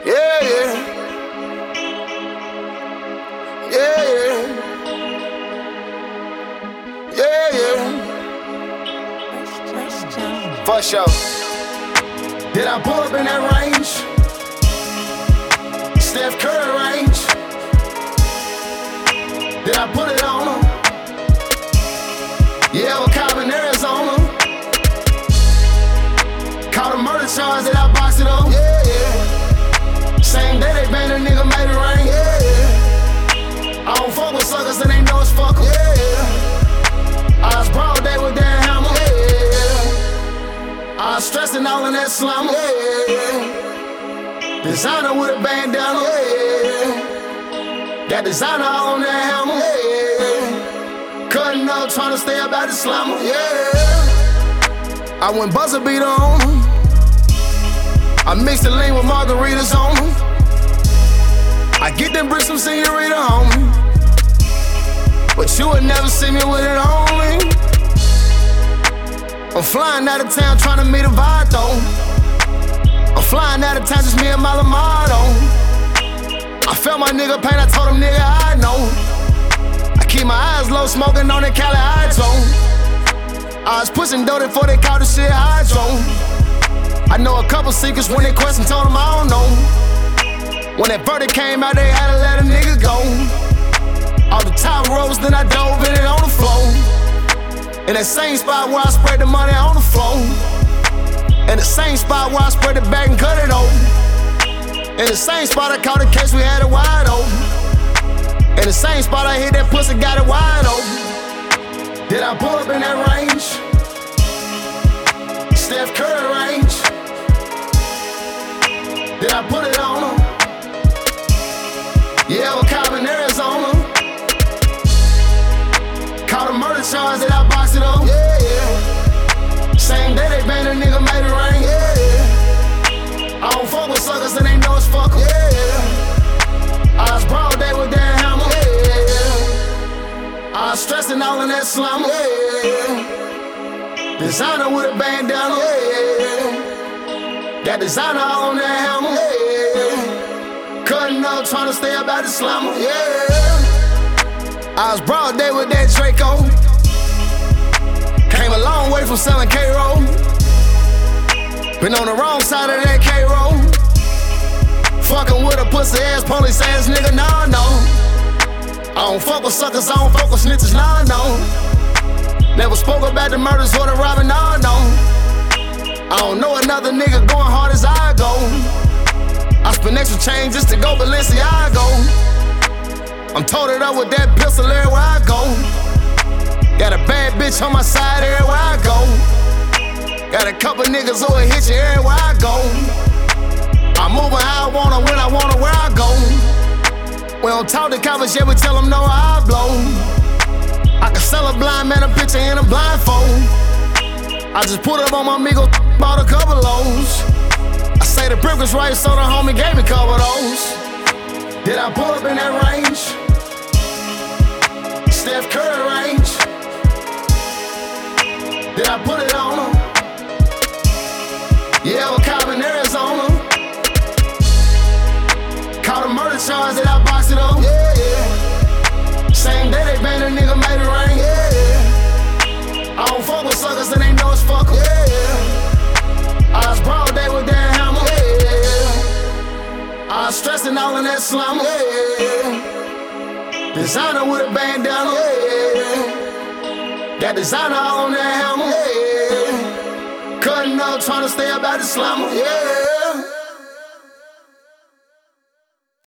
Yeah, yeah. Yeah, yeah. Yeah, yeah. For sure. Did I pull up in that range? Steph Curry range. Did I put it on him? Yeah, with Cobb in Arizona. Caught a murder charge that I boxed it up. Yeah, yeah. Same day they banned a nigga, made it rain. Yeah, yeah. I don't fuck with suckers and they know it's fuck 'em. Yeah, yeah. I was broad day with that hammer. Yeah, yeah. I was stressing all in that slumber. Yeah, yeah. Designer with a bandana. Yeah, yeah. Got designer all on that hammer. Yeah, yeah. Cutting up, trying to stay up out the slumber. Yeah. I went buzzer beater on him. I mixed the lean with margaritas on him. I get them bricks from senorita on me, but you would never see me with it on me. I'm flying out of town trying to meet a vibe though. I'm flying out of town just me and my Lamado. I felt my nigga pain, I told him nigga I know. I keep my eyes low, smoking on that Cali Hydro. I was pushing dough before they called the shit Hydro. I know a couple secrets when they question, told them I don't know. When that verdict came out, they had to let a nigga go. All the top rows, then I dove in it on the floor. In that same spot where I spread the money on the floor. In the same spot where I spread the bag and cut it open. In the same spot I caught the case, we had it wide open. In the same spot I hit that pussy, got it wide open. Did I pull up in that range? Steph Curry range. Did I put it on him? Yeah, with Cobb in Arizona. Caught a murder charge that I boxed it up. Yeah, yeah. Same day they banned a nigga, made it rain. Yeah, yeah. I don't fuck with suckers and they know it's fuck 'em. Yeah, yeah. I was broad day with that hammer. Yeah, yeah. I was stressing all in that slumber. Yeah, yeah. Designer with a bandana. Yeah, yeah. Got designer all on that hammer. Yeah, yeah. Cutting up, trying to stay up out the slumber. Yeah. I was broad day with that Draco. Came a long way from selling K-Roll. Been on the wrong side of that K-Roll. Fucking with a pussy ass, police ass nigga, nah, no. I don't fuck with suckers, I don't fuck with snitches, nah, no. Never spoke about the murders or the robbing, nah, no. I don't know another nigga going hard as I go. I spend extra change just to go Balenciaga. I'm toted up with that pistol everywhere I go. Got a bad bitch on my side everywhere I go. Got a couple niggas who'll hit you everywhere I go. I'm moving how I wanna, when I wanna, where I go. We don't talk to cops yet, we tell them no I blow. I can sell a blind man a picture in a blindfold. I just put up on my amigo, bought a couple lows. I say the brick was right, so the homie gave me a couple of those. Did I pull up in that range? Steph Curry range. Did I put it on him? Yeah, with Cobb in Arizona. Caught a murder charge that I boxed it up. Yeah, yeah. Same day they banned a nigga, made it rain. Yeah, yeah. I don't fuck with suckers and they know it's fuck 'em. Yeah, yeah. I was broad day with that hammer. Yeah, yeah. I was stressing all in that slumber. Yeah, yeah. Designer with a bandana. Yeah, yeah. Got designer all on that hammer. Yeah, yeah. Cutting up, trying to stay up out the slumber. Yeah.